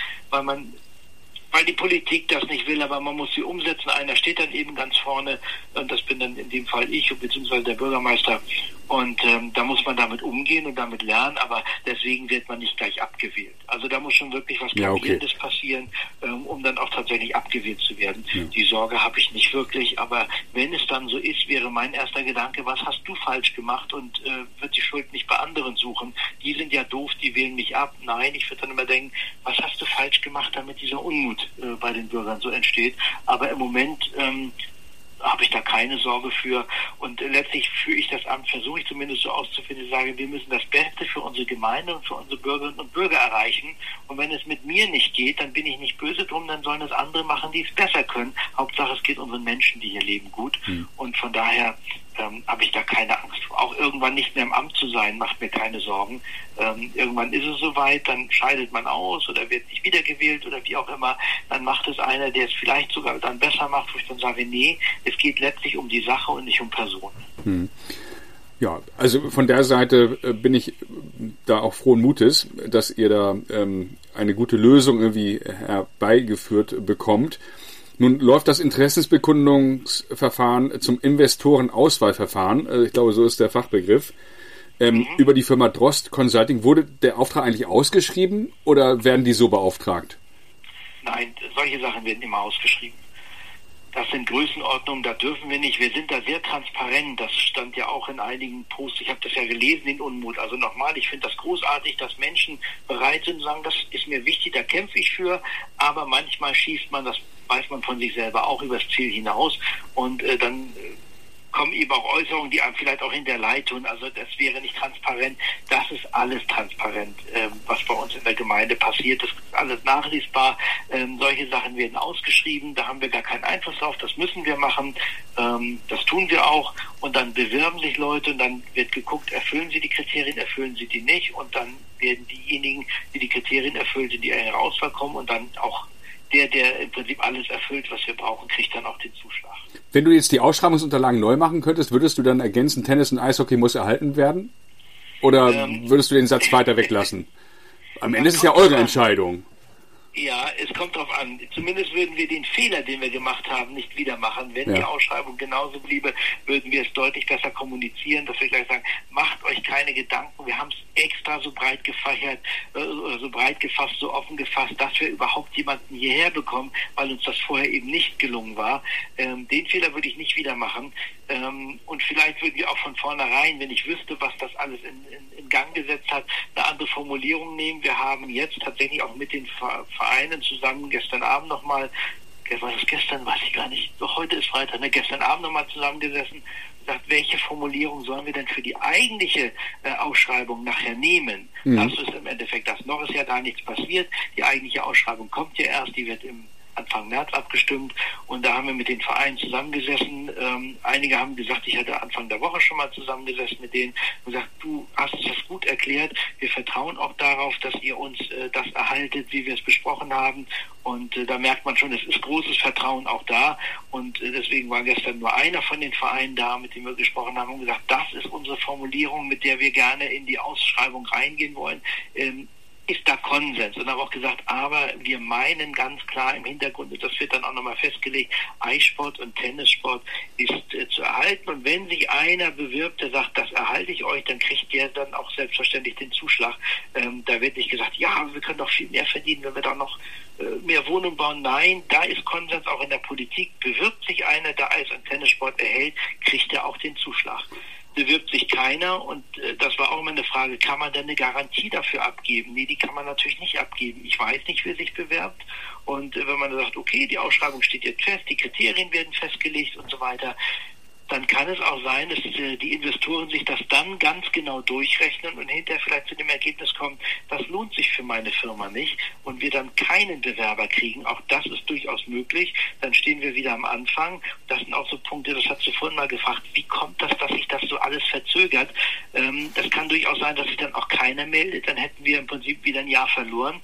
weil die Politik das nicht will, aber man muss sie umsetzen. Einer steht dann eben ganz vorne und das bin dann in dem Fall ich beziehungsweise der Bürgermeister und da muss man damit umgehen und damit lernen, aber deswegen wird man nicht gleich abgewählt. Also da muss schon wirklich was Gravierendes passieren, um dann auch tatsächlich abgewählt zu werden. Ja. Die Sorge habe ich nicht wirklich, aber wenn es dann so ist, wäre mein erster Gedanke, was hast du falsch gemacht und wird die Schuld nicht bei anderen suchen. Die sind ja doof, die wählen mich ab. Nein, ich würde dann immer denken, was hast du falsch gemacht, damit dieser Unmut bei den Bürgern so entsteht. Aber im Moment habe ich da keine Sorge für und letztlich führe ich das Amt, versuche ich zumindest so auszufinden, sage, wir müssen das Beste für unsere Gemeinde und für unsere Bürgerinnen und Bürger erreichen und wenn es mit mir nicht geht, dann bin ich nicht böse drum, dann sollen es andere machen, die es besser können. Hauptsache es geht unseren Menschen, die hier leben, gut und von daher habe ich da keine Angst. Auch irgendwann nicht mehr im Amt zu sein, macht mir keine Sorgen. Irgendwann ist es soweit, dann scheidet man aus oder wird nicht wiedergewählt oder wie auch immer. Dann macht es einer, der es vielleicht sogar dann besser macht, wo ich dann sage, nee, es geht letztlich um die Sache und nicht um Personen. Ja, also von der Seite bin ich da auch frohen Mutes, dass ihr da eine gute Lösung irgendwie herbeigeführt bekommt. Nun läuft das Interessensbekundungsverfahren zum Investorenauswahlverfahren, ich glaube, so ist der Fachbegriff, über die Firma Drost Consulting. Wurde der Auftrag eigentlich ausgeschrieben oder werden die so beauftragt? Nein, solche Sachen werden immer ausgeschrieben. Das sind Größenordnungen, da dürfen wir nicht. Wir sind da sehr transparent. Das stand ja auch in einigen Posts. Ich habe das ja gelesen, den Unmut. Also nochmal, ich finde das großartig, dass Menschen bereit sind und sagen, das ist mir wichtig, da kämpfe ich für. Aber manchmal schießt man, das weiß man von sich selber, auch übers Ziel hinaus. Und dann kommen eben auch Äußerungen, die einem vielleicht auch hinterleid tun. Also das wäre nicht transparent. Das ist alles transparent, was bei uns in der Gemeinde passiert. Das ist alles nachlesbar. Solche Sachen werden ausgeschrieben. Da haben wir gar keinen Einfluss drauf. Das müssen wir machen. Das tun wir auch. Und dann bewerben sich Leute und dann wird geguckt, erfüllen sie die Kriterien, erfüllen sie die nicht. Und dann werden diejenigen, die die Kriterien erfüllen, in die engere Auswahl kommen und dann auch der im Prinzip alles erfüllt, was wir brauchen, kriegt dann auch den Zuschlag. Wenn du jetzt die Ausschreibungsunterlagen neu machen könntest, würdest du dann ergänzen, Tennis und Eishockey muss erhalten werden? Oder würdest du den Satz weiter weglassen? Am Ende ist es ja eure Entscheidung. Ja, es kommt drauf an. Zumindest würden wir den Fehler, den wir gemacht haben, nicht wieder machen. Wenn die Ausschreibung genauso bliebe, würden wir es deutlich besser kommunizieren, dass wir gleich sagen, macht euch keine Gedanken. Wir haben es extra so breit gefächert, so breit gefasst, so offen gefasst, dass wir überhaupt jemanden hierher bekommen, weil uns das vorher eben nicht gelungen war. Den Fehler würde ich nicht wieder machen. Und vielleicht würden wir auch von vornherein, wenn ich wüsste, was das alles in Gang gesetzt hat, eine andere Formulierung nehmen. Wir haben jetzt tatsächlich auch mit den Vereinen zusammen gestern Abend nochmal, war das gestern, weiß ich gar nicht, doch heute ist Freitag, gestern Abend nochmal zusammengesessen und gesagt, welche Formulierung sollen wir denn für die eigentliche Ausschreibung nachher nehmen? Das ist im Endeffekt das. Noch ist ja da nichts passiert. Die eigentliche Ausschreibung kommt ja erst, die wird im Anfang März abgestimmt und da haben wir mit den Vereinen zusammengesessen. Einige haben gesagt, ich hatte Anfang der Woche schon mal zusammengesessen mit denen und gesagt, du hast das gut erklärt, wir vertrauen auch darauf, dass ihr uns das erhaltet, wie wir es besprochen haben und da merkt man schon, es ist großes Vertrauen auch da und deswegen war gestern nur einer von den Vereinen da, mit dem wir gesprochen haben und gesagt, das ist unsere Formulierung, mit der wir gerne in die Ausschreibung reingehen wollen. Ist da Konsens und haben auch gesagt, aber wir meinen ganz klar im Hintergrund, und das wird dann auch nochmal festgelegt, Eissport und Tennissport ist zu erhalten und wenn sich einer bewirbt, der sagt, das erhalte ich euch, dann kriegt der dann auch selbstverständlich den Zuschlag. Da wird nicht gesagt, ja, wir können doch viel mehr verdienen, wenn wir da noch mehr Wohnungen bauen. Nein, da ist Konsens auch in der Politik. Bewirbt sich einer, der Eis- und Tennissport erhält, kriegt er auch den Zuschlag. Bewirbt sich keiner und das war auch immer eine Frage, kann man denn eine Garantie dafür abgeben? Nee, die kann man natürlich nicht abgeben. Ich weiß nicht, wer sich bewerbt und wenn man sagt, okay, die Ausschreibung steht jetzt fest, die Kriterien werden festgelegt und so weiter, dann kann es auch sein, dass die Investoren sich das dann ganz genau durchrechnen und hinterher vielleicht zu dem Ergebnis kommen, das lohnt sich für meine Firma nicht und wir dann keinen Bewerber kriegen. Auch das ist durchaus möglich. Dann stehen wir wieder am Anfang. Das sind auch so Punkte, das hast du vorhin mal gefragt, wie kommt das, dass sich das so alles verzögert? Das kann durchaus sein, dass sich dann auch keiner meldet. Dann hätten wir im Prinzip wieder ein Jahr verloren.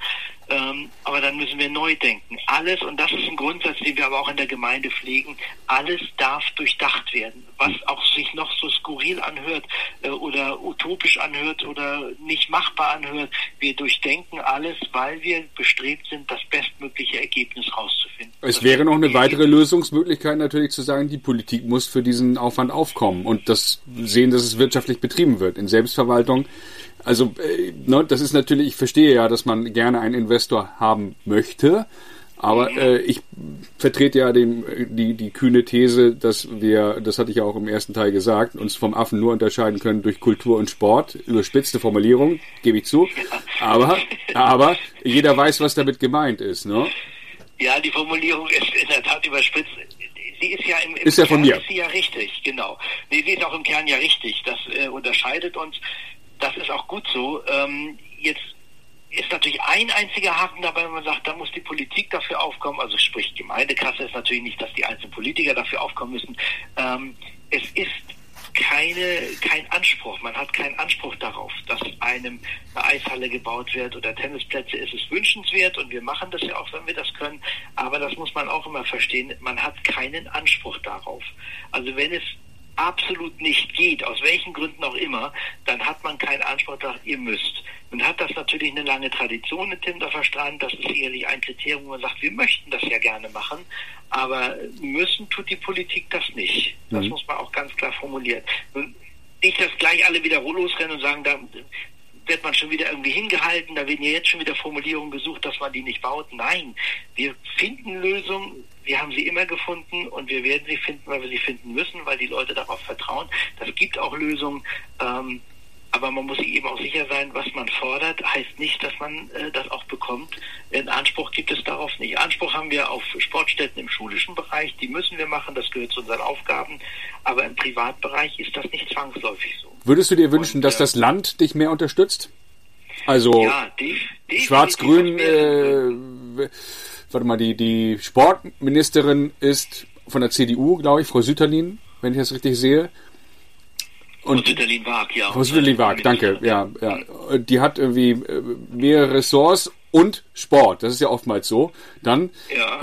Aber dann müssen wir neu denken. Alles, und das ist ein Grundsatz, den wir aber auch in der Gemeinde pflegen, alles darf durchdacht werden. Was auch sich noch so skurril anhört oder utopisch anhört oder nicht machbar anhört, wir durchdenken alles, weil wir bestrebt sind, das bestmögliche Ergebnis rauszufinden. Es wäre noch eine weitere Lösungsmöglichkeit natürlich zu sagen, die Politik muss für diesen Aufwand aufkommen und das sehen, dass es wirtschaftlich betrieben wird. In Selbstverwaltung. Also, das ist natürlich, ich verstehe ja, dass man gerne einen Investor haben möchte, aber ich vertrete ja die kühne These, dass wir, das hatte ich ja auch im ersten Teil gesagt, uns vom Affen nur unterscheiden können durch Kultur und Sport. Überspitzte Formulierung, gebe ich zu. Aber jeder weiß, was damit gemeint ist, ne? Ja, die Formulierung ist in der Tat überspitzt. Sie ist ja im ist ja von Kern mir. Ist sie ja richtig, genau. Nee, sie ist auch im Kern ja richtig. Das unterscheidet uns. Das ist auch gut so. Jetzt ist natürlich ein einziger Haken dabei, wenn man sagt, da muss die Politik dafür aufkommen. Also sprich, Gemeindekasse ist natürlich nicht, dass die einzelnen Politiker dafür aufkommen müssen. Es ist kein Anspruch. Man hat keinen Anspruch darauf, dass einem eine Eishalle gebaut wird oder Tennisplätze. Es ist wünschenswert und wir machen das ja auch, wenn wir das können. Aber das muss man auch immer verstehen. Man hat keinen Anspruch darauf. Also wenn es absolut nicht geht, aus welchen Gründen auch immer, dann hat man keinen Anspruch darauf, ihr müsst. Nun hat das natürlich eine lange Tradition in Timdorfer Strand, das ist sicherlich ein Kriterium, wo man sagt, wir möchten das ja gerne machen, aber müssen tut die Politik das nicht. Das muss man auch ganz klar formulieren. Nun, nicht, dass gleich alle wieder losrennen und sagen, wird man schon wieder irgendwie hingehalten, da werden ja jetzt schon wieder Formulierungen gesucht, dass man die nicht baut. Nein, wir finden Lösungen, wir haben sie immer gefunden und wir werden sie finden, weil wir sie finden müssen, weil die Leute darauf vertrauen. Das gibt auch Lösungen, aber man muss sich eben auch sicher sein, was man fordert, heißt nicht, dass man das auch bekommt. Einen Anspruch gibt es darauf nicht. Anspruch haben wir auf Sportstätten im schulischen Bereich, die müssen wir machen, das gehört zu unseren Aufgaben, aber im Privatbereich ist das nicht zwangsläufig so. Würdest du dir wünschen, dass das Land dich mehr unterstützt? Also ja, Schwarz-Grün, warte mal, die Sportministerin ist von der CDU, glaube ich, Frau Sütterlin, wenn ich das richtig sehe. Und Frau Sütterlin-Waag, ja. Frau Sütterlin-Waag, danke, ja. Die hat irgendwie mehrere Ressorts und Sport, das ist ja oftmals so. Dann, ja.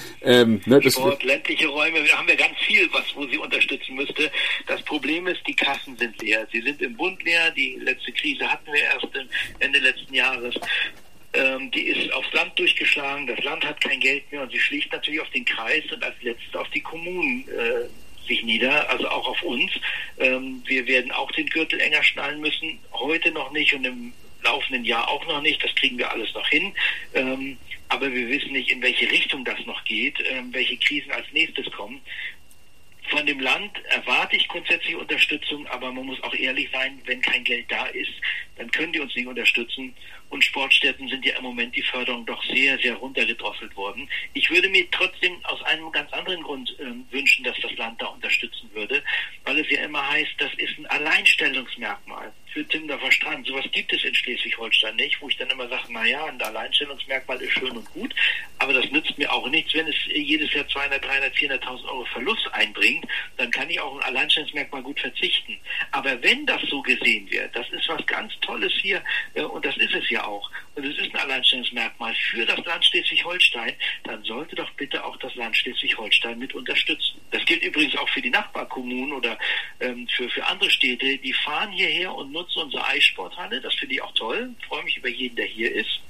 Sport, ländliche Räume, da haben wir ganz viel, wo sie unterstützen müsste. Das Problem ist, die Kassen sind leer. Sie sind im Bund leer, die letzte Krise hatten wir erst Ende letzten Jahres. Die ist aufs Land durchgeschlagen, das Land hat kein Geld mehr und sie schlägt natürlich auf den Kreis und als letztes auf die Kommunen sich nieder, also auch auf uns. Wir werden auch den Gürtel enger schnallen müssen, heute noch nicht und im laufenden Jahr auch noch nicht, das kriegen wir alles noch hin. Aber wir wissen nicht, in welche Richtung das noch geht, welche Krisen als nächstes kommen. Von dem Land erwarte ich grundsätzlich Unterstützung, aber man muss auch ehrlich sein, wenn kein Geld da ist, dann können die uns nicht unterstützen. Und Sportstätten sind ja im Moment die Förderung doch sehr, sehr runtergedrosselt worden. Ich würde mir trotzdem aus einem ganz anderen Grund wünschen, dass das Land da unterstützen würde, weil es ja immer heißt, das ist ein Alleinstellungsmerkmal für Timdorfer Strand. Sowas gibt es in Schleswig-Holstein nicht, wo ich dann immer sage, naja, ein Alleinstellungsmerkmal ist schön und gut, aber das nützt mir auch nichts, wenn es jedes Jahr 200, 300, 400.000 Euro Verlust einbringt, dann kann ich auch ein Alleinstellungsmerkmal gut verzichten. Aber wenn das so gesehen wird, das ist was ganz Tolles hier und das ist es ja auch, und es ist ein Alleinstellungsmerkmal für das Land Schleswig-Holstein, dann sollte doch bitte auch das Land Schleswig-Holstein mit unterstützen. Das gilt übrigens auch für die Nachbarkommunen oder für andere Städte, die fahren hierher und nutzen unsere Eissporthalle, das finde ich auch toll, freue mich über jeden, der hier ist.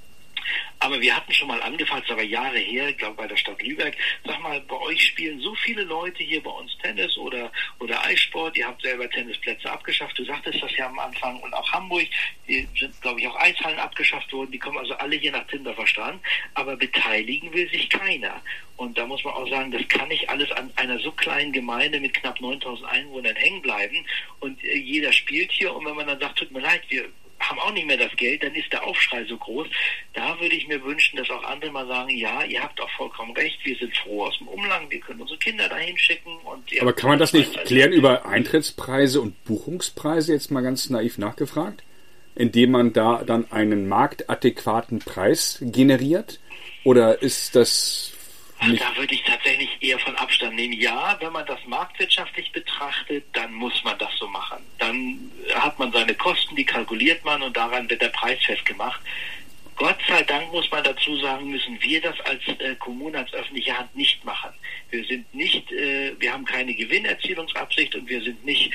Aber wir hatten schon mal angefragt, das ist aber Jahre her, ich glaube bei der Stadt Lübeck, sag mal, bei euch spielen so viele Leute hier bei uns Tennis oder Eissport, ihr habt selber Tennisplätze abgeschafft, du sagtest das ja am Anfang, und auch Hamburg, die sind, glaube ich, auch Eishallen abgeschafft worden, die kommen also alle hier nach Timdorfer Strand, aber beteiligen will sich keiner. Und da muss man auch sagen, das kann nicht alles an einer so kleinen Gemeinde mit knapp 9.000 Einwohnern hängen bleiben und jeder spielt hier, und wenn man dann sagt, tut mir leid, wir haben auch nicht mehr das Geld, dann ist der Aufschrei so groß. Da würde ich mir wünschen, dass auch andere mal sagen, ja, ihr habt auch vollkommen recht, wir sind froh aus dem Umland, wir können unsere Kinder dahin schicken. Aber kann man das nicht klären über Eintrittspreise und Buchungspreise, jetzt mal ganz naiv nachgefragt? Indem man da dann einen marktadäquaten Preis generiert? Oder ist das nicht? Da würde ich tatsächlich eher von Abstand nehmen. Ja, wenn man das marktwirtschaftlich betrachtet, dann muss man das so machen. Dann hat man seine Kosten, die kalkuliert man und daran wird der Preis festgemacht. Gott sei Dank muss man dazu sagen, müssen wir das als Kommune, als öffentliche Hand nicht machen. Wir sind nicht, wir haben keine Gewinnerzielungsabsicht und wir sind nicht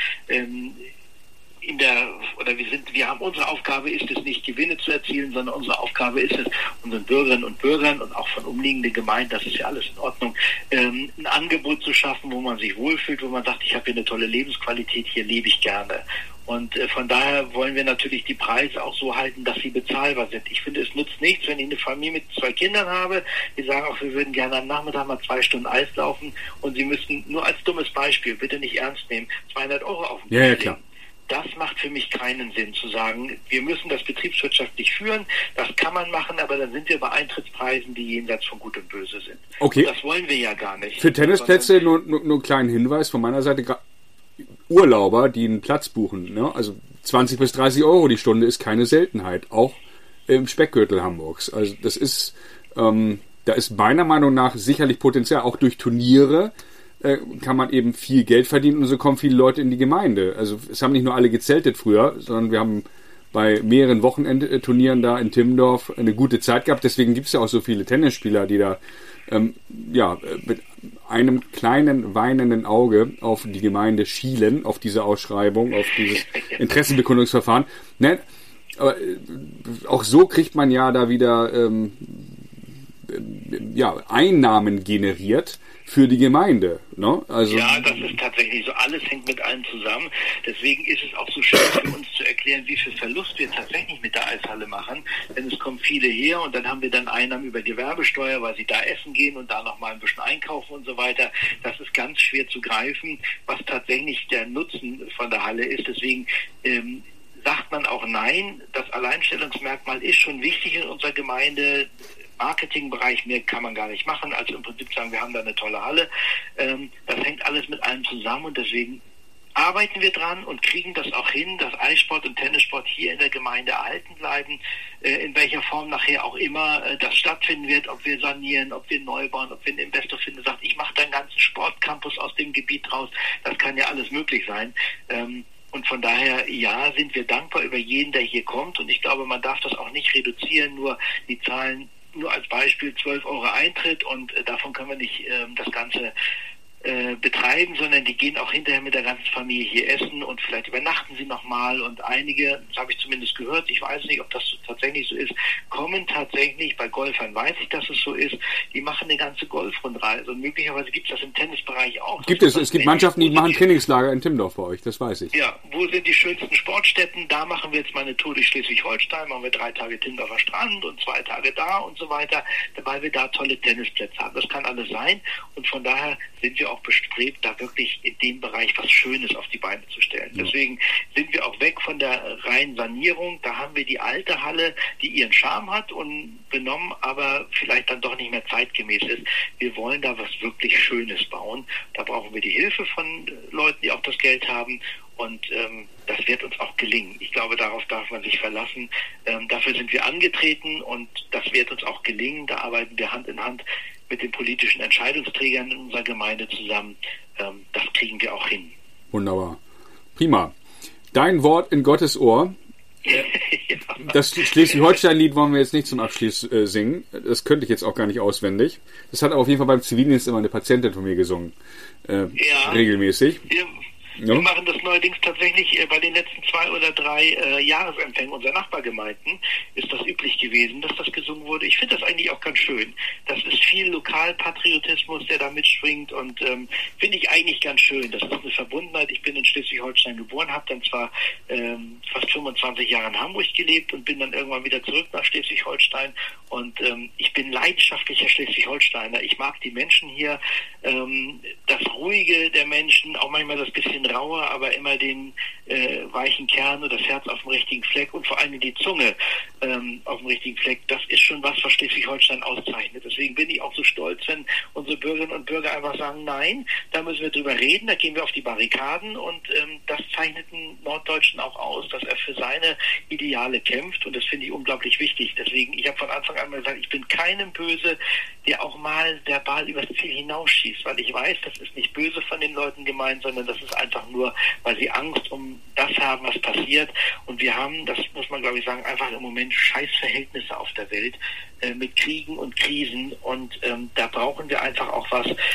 wir haben unsere Aufgabe ist es nicht, Gewinne zu erzielen, sondern unsere Aufgabe ist es, unseren Bürgerinnen und Bürgern und auch von umliegenden Gemeinden, das ist ja alles in Ordnung, ein Angebot zu schaffen, wo man sich wohlfühlt, wo man sagt, ich habe hier eine tolle Lebensqualität, hier lebe ich gerne. Und von daher wollen wir natürlich die Preise auch so halten, dass sie bezahlbar sind. Ich finde, es nützt nichts, wenn ich eine Familie mit 2 Kindern habe, die sagen auch, wir würden gerne am Nachmittag mal 2 Stunden Eis laufen und sie müssen, nur als dummes Beispiel, bitte nicht ernst nehmen, 200 Euro auf den Tisch legen. Klar. Das macht für mich keinen Sinn, zu sagen, wir müssen das betriebswirtschaftlich führen, das kann man machen, aber dann sind wir bei Eintrittspreisen, die jenseits von Gut und Böse sind. Okay. Und das wollen wir ja gar nicht. Für Tennisplätze nur einen kleinen Hinweis von meiner Seite, Urlauber, die einen Platz buchen, ne? Also 20 bis 30 Euro die Stunde ist keine Seltenheit, auch im Speckgürtel Hamburgs. Also das ist, da ist meiner Meinung nach sicherlich Potenzial, auch durch Turniere kann man eben viel Geld verdienen und so kommen viele Leute in die Gemeinde. Also es haben nicht nur alle gezeltet früher, sondern wir haben bei mehreren Wochenendturnieren da in Timmendorf eine gute Zeit gehabt. Deswegen gibt es ja auch so viele Tennisspieler, die da mit einem kleinen weinenden Auge auf die Gemeinde schielen, auf diese Ausschreibung, auf dieses Interessenbekundungsverfahren. Ne? Aber auch so kriegt man ja da wieder Einnahmen generiert für die Gemeinde. Ne? Also, ja, das ist tatsächlich so. Alles hängt mit allem zusammen. Deswegen ist es auch so schwer für uns zu erklären, wie viel Verlust wir tatsächlich mit der Eishalle machen. Denn es kommen viele her und dann haben wir dann Einnahmen über Gewerbesteuer, weil sie da essen gehen und da nochmal ein bisschen einkaufen und so weiter. Das ist ganz schwer zu greifen, was tatsächlich der Nutzen von der Halle ist. Deswegen sagt man auch nein. Das Alleinstellungsmerkmal ist schon wichtig in unserer Gemeinde. Marketingbereich, mehr kann man gar nicht machen, also im Prinzip sagen, wir haben da eine tolle Halle. Das hängt alles mit allem zusammen und deswegen arbeiten wir dran und kriegen das auch hin, dass Eissport und Tennissport hier in der Gemeinde erhalten bleiben, in welcher Form nachher auch immer das stattfinden wird, ob wir sanieren, ob wir neu bauen, ob wir einen Investor finden, der sagt, ich mache da einen ganzen Sportcampus aus dem Gebiet raus, das kann ja alles möglich sein. Und von daher, ja, sind wir dankbar über jeden, der hier kommt und ich glaube, man darf das auch nicht reduzieren, nur die Zahlen, nur als Beispiel 12 € Eintritt und davon können wir nicht das Ganze betreiben, sondern die gehen auch hinterher mit der ganzen Familie hier essen und vielleicht übernachten sie nochmal und einige, das habe ich zumindest gehört, ich weiß nicht, ob das tatsächlich so ist, kommen tatsächlich, bei Golfern weiß ich, dass es so ist, die machen eine ganze Golfrundreise und möglicherweise gibt es das im Tennisbereich auch. Es gibt Mannschaften, die machen Trainingslager in Timmendorf bei euch, das weiß ich. Ja, wo sind die schönsten Sportstätten? Da machen wir jetzt mal eine Tour durch Schleswig-Holstein, machen wir 3 Tage Timmendorfer Strand und 2 Tage da und so weiter, weil wir da tolle Tennisplätze haben. Das kann alles sein und von daher sind wir auch bestrebt, da wirklich in dem Bereich was Schönes auf die Beine zu stellen. Ja. Deswegen sind wir auch weg von der reinen Sanierung. Da haben wir die alte Halle, die ihren Charme hat und benommen, aber vielleicht dann doch nicht mehr zeitgemäß ist. Wir wollen da was wirklich Schönes bauen. Da brauchen wir die Hilfe von Leuten, die auch das Geld haben. Und das wird uns auch gelingen. Ich glaube, darauf darf man sich verlassen. Dafür sind wir angetreten und das wird uns auch gelingen. Da arbeiten wir Hand in Hand mit den politischen Entscheidungsträgern in unserer Gemeinde zusammen. Das kriegen wir auch hin. Wunderbar. Prima. Dein Wort in Gottes Ohr. Ja. Das Schleswig-Holstein-Lied wollen wir jetzt nicht zum Abschluss singen. Das könnte ich jetzt auch gar nicht auswendig. Das hat auf jeden Fall beim Zivildienst immer eine Patientin von mir gesungen. Regelmäßig. Wir machen das neuerdings tatsächlich bei den letzten 2 oder 3 Jahresempfängen unserer Nachbargemeinden ist das üblich gewesen, dass das gesungen wurde. Ich finde das eigentlich auch ganz schön. Das ist viel Lokalpatriotismus, der da mitschwingt und finde ich eigentlich ganz schön. Das ist eine Verbundenheit. Ich bin in Schleswig-Holstein geboren, habe dann zwar fast 25 Jahre in Hamburg gelebt und bin dann irgendwann wieder zurück nach Schleswig-Holstein und ich bin leidenschaftlicher Schleswig-Holsteiner. Ich mag die Menschen hier, das Ruhige der Menschen, auch manchmal das bisschen rauer, aber immer den weichen Kern und das Herz auf dem richtigen Fleck und vor allem die Zunge auf dem richtigen Fleck. Das ist schon was Schleswig-Holstein auszeichnet. Deswegen bin ich auch so stolz, wenn unsere Bürgerinnen und Bürger einfach sagen, nein, da müssen wir drüber reden, da gehen wir auf die Barrikaden und das zeichnet einen Norddeutschen auch aus, dass er für seine Ideale kämpft und das finde ich unglaublich wichtig. Deswegen, ich habe von Anfang an mal gesagt, ich bin keinem böse, der auch mal verbal übers Ziel hinausschießt, weil ich weiß, das ist nicht böse von den Leuten gemeint, sondern das ist einfach nur, weil sie Angst um das haben, was passiert. Und wir haben, das muss man glaube ich sagen, einfach im Moment Scheißverhältnisse auf der Welt mit Kriegen und Krisen. Und da brauchen wir einfach auch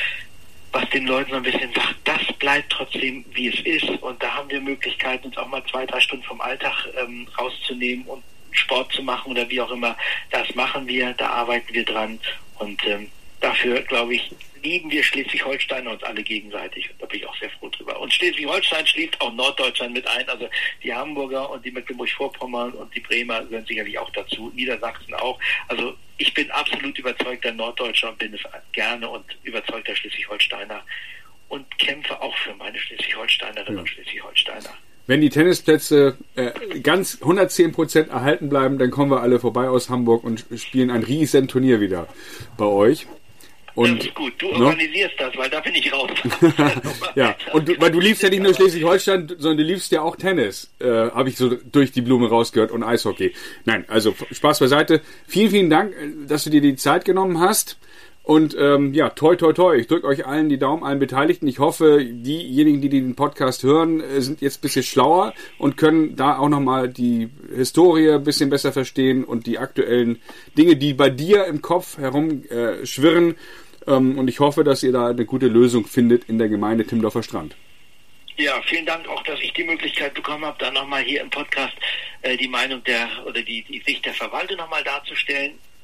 was den Leuten so ein bisschen sagt, das bleibt trotzdem, wie es ist. Und da haben wir Möglichkeiten, uns auch mal 2-3 Stunden vom Alltag rauszunehmen und Sport zu machen oder wie auch immer. Das machen wir, da arbeiten wir dran. Und dafür, glaube ich, lieben wir Schleswig-Holstein uns alle gegenseitig. Da bin ich auch sehr froh drüber. Und Schleswig-Holstein schließt auch Norddeutschland mit ein. Also die Hamburger und die Mecklenburg-Vorpommern und die Bremer gehören sicherlich auch dazu. Niedersachsen auch. Also ich bin absolut überzeugter Norddeutscher und bin es gerne und überzeugter Schleswig-Holsteiner und kämpfe auch für meine Schleswig-Holsteinerinnen und Schleswig-Holsteiner. Wenn die Tennisplätze ganz 110% erhalten bleiben, dann kommen wir alle vorbei aus Hamburg und spielen ein riesen Turnier wieder bei euch. Und, das ist gut, du organisierst das, weil da bin ich raus. Ja, und weil du liebst ja nicht nur Schleswig-Holstein, sondern du liebst ja auch Tennis, habe ich so durch die Blume rausgehört, und Eishockey. Nein, also Spaß beiseite. Vielen, vielen Dank, dass du dir die Zeit genommen hast. Und ja, toi, toi, toi. Ich drücke euch allen die Daumen, allen Beteiligten. Ich hoffe, diejenigen, die den Podcast hören, sind jetzt ein bisschen schlauer und können da auch nochmal die Historie ein bisschen besser verstehen und die aktuellen Dinge, die bei dir im Kopf herumschwirren. Und ich hoffe, dass ihr da eine gute Lösung findet in der Gemeinde Timmendorfer Strand. Ja, vielen Dank auch, dass ich die Möglichkeit bekommen habe, da nochmal hier im Podcast die Meinung die Sicht der Verwaltung nochmal darzustellen.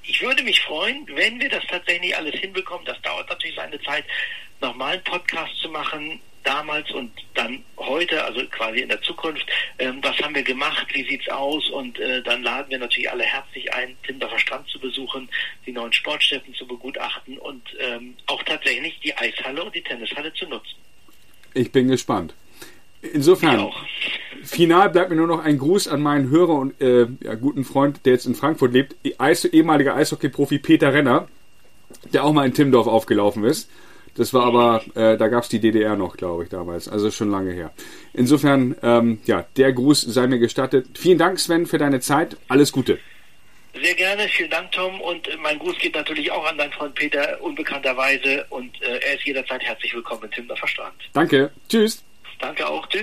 ich würde mich freuen, wenn wir das tatsächlich alles hinbekommen. Das dauert natürlich seine Zeit, nochmal einen Podcast zu machen, damals und dann heute, also quasi in der Zukunft. Was haben wir gemacht? Wie sieht's aus? Und dann laden wir natürlich alle herzlich ein, Timdorfer Strand zu besuchen, die neuen Sportstätten zu begutachten und auch tatsächlich die Eishalle und die Tennishalle zu nutzen. Ich bin gespannt. Insofern, final bleibt mir nur noch ein Gruß an meinen Hörer und guten Freund, der jetzt in Frankfurt lebt, ehemaliger Eishockey-Profi Peter Renner, der auch mal in Timmendorf aufgelaufen ist. Das war aber, da gab es die DDR noch, glaube ich, damals. Also schon lange her. Insofern, der Gruß sei mir gestattet. Vielen Dank, Sven, für deine Zeit. Alles Gute. Sehr gerne. Vielen Dank, Tom. Und mein Gruß geht natürlich auch an deinen Freund Peter, unbekannterweise. Und er ist jederzeit herzlich willkommen in Timmendorfer Strand. Danke. Tschüss. Danke auch. Tschüss.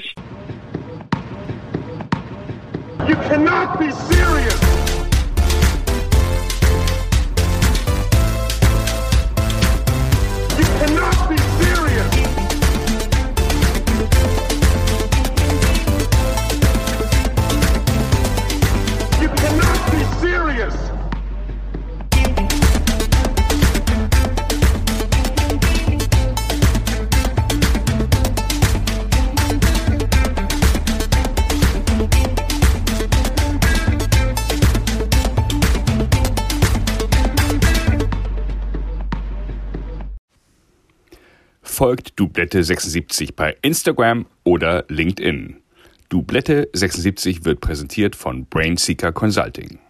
You cannot be serious! You cannot be serious! You cannot be serious! Folgt Doublette 76 bei Instagram oder LinkedIn. Doublette 76 wird präsentiert von Brainseeker Consulting.